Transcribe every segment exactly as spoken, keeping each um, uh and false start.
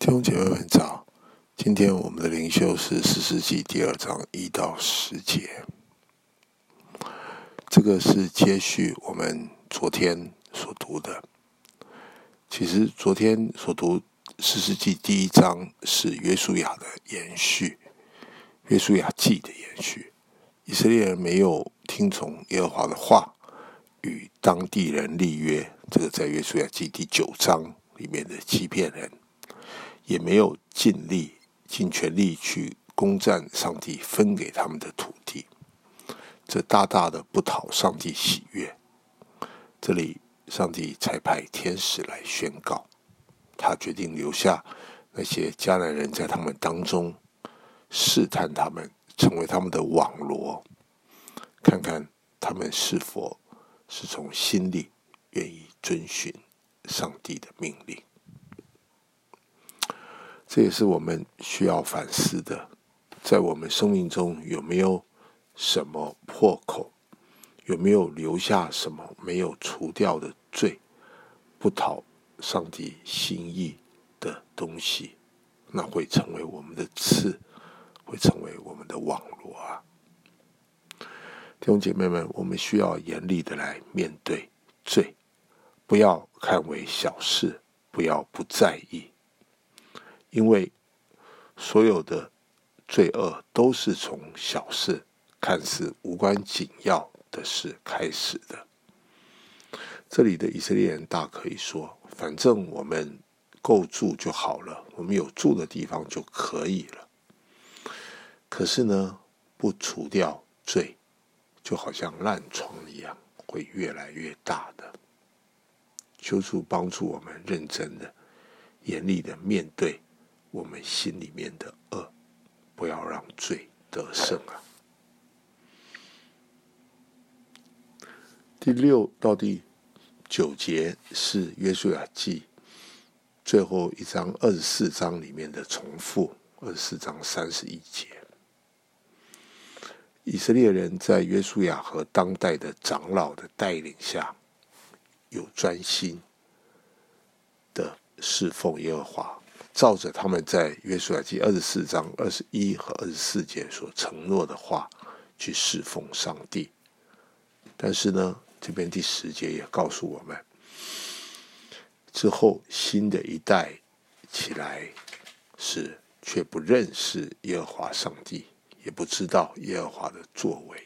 弟兄姐妹们早，今天我们的灵修是士师记第二章一到十节。这个是接续我们昨天所读的。其实昨天所读士师记第一章是约书亚的延续，约书亚记的延续。以色列人没有听从耶和华的话，与当地人立约，这个在约书亚记第九章里面的欺骗人，也没有尽力尽全力去攻占上帝分给他们的土地，这大大的不讨上帝喜悦。这里上帝才派天使来宣告，他决定留下那些迦南人在他们当中，试探他们，成为他们的网罗，看看他们是否是从心里愿意遵循上帝的命令。这也是我们需要反思的，在我们生命中有没有什么破口，有没有留下什么没有除掉的罪，不讨上帝心意的东西，那会成为我们的刺，会成为我们的网罗啊！弟兄姐妹们，我们需要严厉的来面对罪，不要看为小事，不要不在意，因为所有的罪恶都是从小事，看似无关紧要的事开始的。这里的以色列人大可以说，反正我们够住就好了，我们有住的地方就可以了。可是呢，不除掉罪，就好像烂疮一样，会越来越大的。求主帮助我们认真的、严厉的面对我们心里面的恶，不要让罪得胜啊！第六到第九节是约书亚记最后一章二十四章里面的重复，二十四章三十一节。以色列人在约书亚和当代的长老的带领下，有专心的侍奉耶和华，照着他们在约书亚记二十四章二十一和二十四节所承诺的话去侍奉上帝。但是呢，这边第十节也告诉我们，之后新的一代起来，是却不认识耶和华上帝，也不知道耶和华的作为。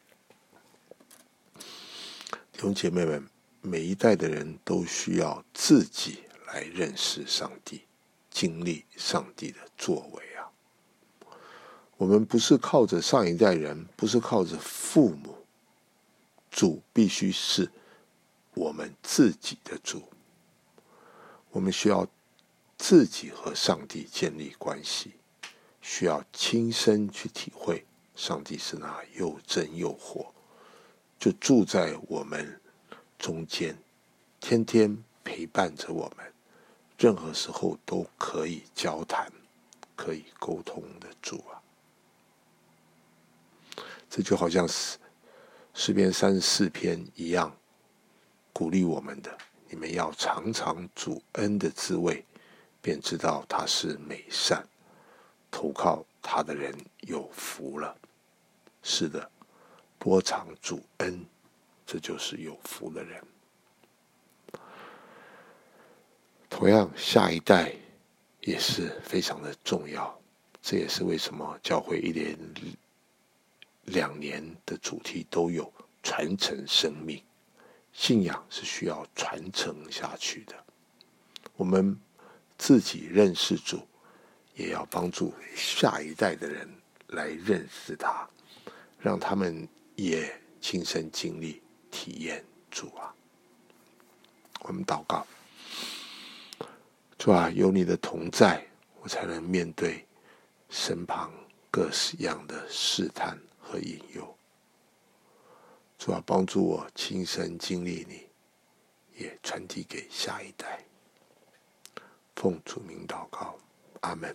弟兄姐妹们，每一代的人都需要自己来认识上帝，经历上帝的作为啊！我们不是靠着上一代人，不是靠着父母，主必须是我们自己的主。我们需要自己和上帝建立关系，需要亲身去体会上帝是那又真又活，就住在我们中间，天天陪伴着我们，任何时候都可以交谈，可以沟通的主啊！这就好像诗篇三十四篇一样，鼓励我们的，你们要尝尝主恩的滋味，便知道他是美善，投靠他的人有福了。是的，多尝主恩，这就是有福的人。同样，下一代也是非常的重要，这也是为什么教会一连两年的主题都有传承生命。信仰是需要传承下去的，我们自己认识主，也要帮助下一代的人来认识他，让他们也亲身经历体验主啊！我们祷告，主啊，有你的同在，我才能面对身旁各式样的试探和引诱。主啊，帮助我亲身经历你，也传递给下一代。奉主名祷告，阿们。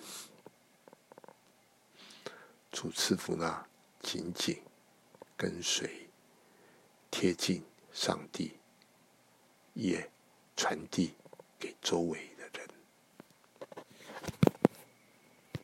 主赐福那紧紧跟随、贴近上帝，也传递给周围